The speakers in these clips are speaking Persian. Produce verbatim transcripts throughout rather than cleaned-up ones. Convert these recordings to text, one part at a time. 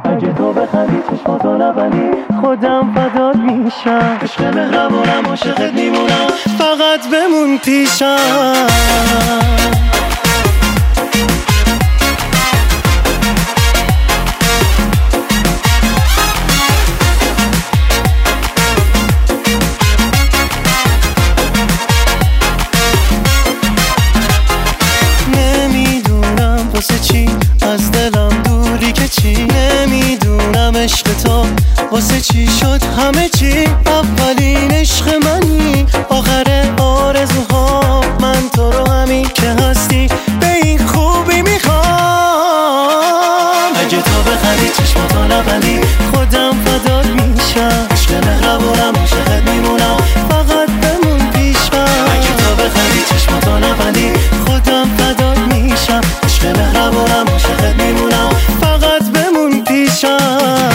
اگه تو بخندی چشماتو نبندی خودم فدات میشم. عشق مهربونم عاشقت میمونم فقط بمون پیشم. واسه چی از دلم دوری که چی؟ نمیدونم عشق تو واسه چی شد همه چی. اولین عشق منی آخر آرزوها، من تو رو همین که هستی به این خوبی میخوام. اگه تو بخندی چشماتو نبندی خودم فدات میشم. عشق مهربونم عاشقت میمونم فقط بمون پیشم. اگه تو بخندی چشماتو نبندی خودم فدات میشم. عشق مهربونم عاشقت میمونم فقط بمون پیشم.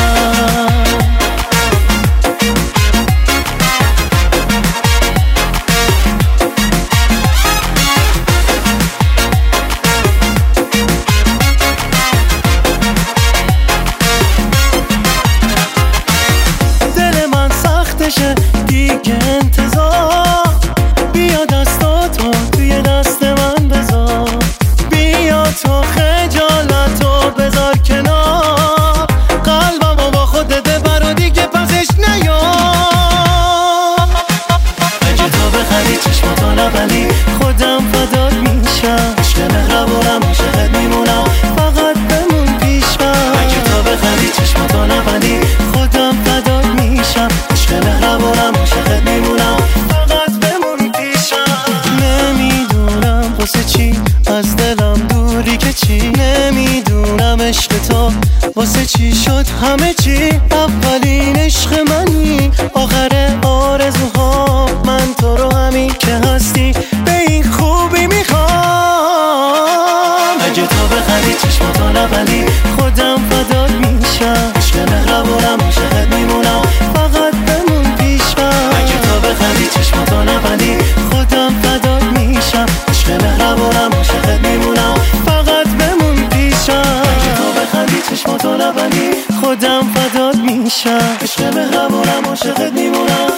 دل من سختشه دیگه انتظار، بیا دستاتو توی دست من بذار. بیا تو خجالتو بذار کنار، قلبمو با خودت ببر و دیگه پسش نیار. اگه تو بخندی چشماتو نبندی خودم فدات میشم. عشق مهربونم عاشقت میمونم فقط بمون پیشم. اگه تو بخندی چشماتو نبندی خودم فدات میشم. عشق مهربونم عاشقت میمونم فقط بمون پیشم. نمیدونم واسه چی از دلم دوری که چی؟ نمیدونم عشق تو واسه چی شد همه چی. اولین عشق منی آخر آرزوها، من تو رو همین که هستی به این خوبی میخوام. اگه تو بخندی چشماتو نبندی خودم فدات میشم. عشق مهربونم عاشقت میمونم فقط بمون پیشم. اگه تو بخندی چشماتو نبندی خودم فدات میشم. عشق مهربونم عاشقت میمونم فقط بمون پیشم. اگه تو بخندی چشماتو نبندی خودم فدات میشم. عشق مهربونم عاشقت میمونم